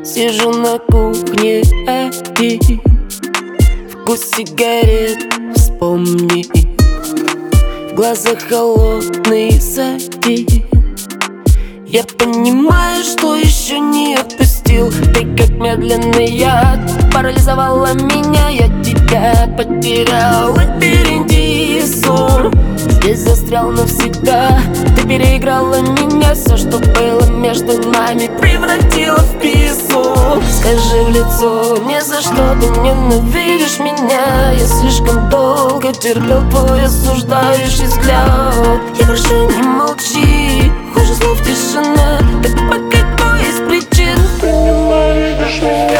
Сижу на кухне один, вкус сигарет вспомни, в глазах холодный сатин. Я понимаю, что еще не отпустил. Ты как медленный яд парализовала меня. Я тебя потерял в лабиринте ссор. Здесь застрял навсегда. Ты переиграла меня. Все, что было между нами, превратила в песок. Скажи в лицо мне, за что ты ненавидишь меня. Я слишком долго терпел твой осуждающий взгляд. Я прошу, не молчи, хуже слов тишина. Так по какой из причин ты ненавидишь меня?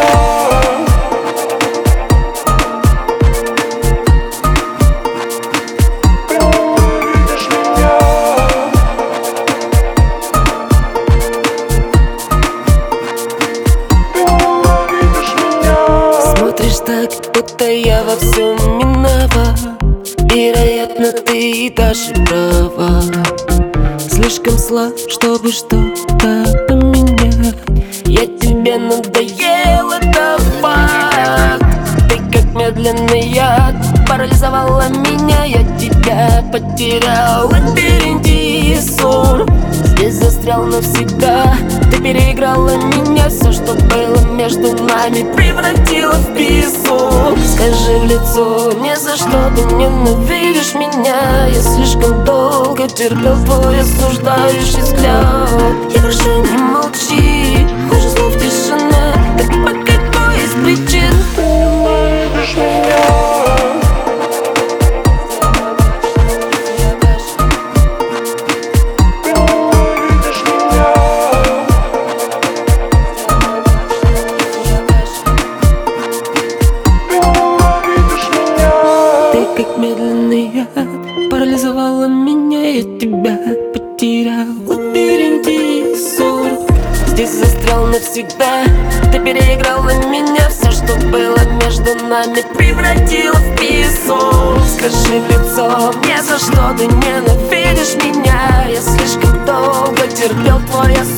Так, будто я во всем виноват. Вероятно, ты даже права. Слишком слаб, чтобы что-то поменять. Я тебе надоел, это факт. Ты как медленный яд парализовала меня. Я тебя потерял в лабиринте ссор. Здесь застрял навсегда. Ты переиграла меня. Все, что было между нами, превратила в песок. Скажи в лицо мне, за что ты ненавидишь меня. Я слишком долго терпел твой осуждающий взгляд. Я прошу, не молчи, хуже слов тишина. Так по какой из причин ты ненавидишь меня? Как медленный яд парализовала меня. Я тебя потерял в лабиринте ссор. Здесь застрял навсегда. Ты переиграла меня. Все, что было между нами, превратила в песок. Скажи в лицо мне, за что ты ненавидишь меня. Я слишком долго терпел твой осуждающий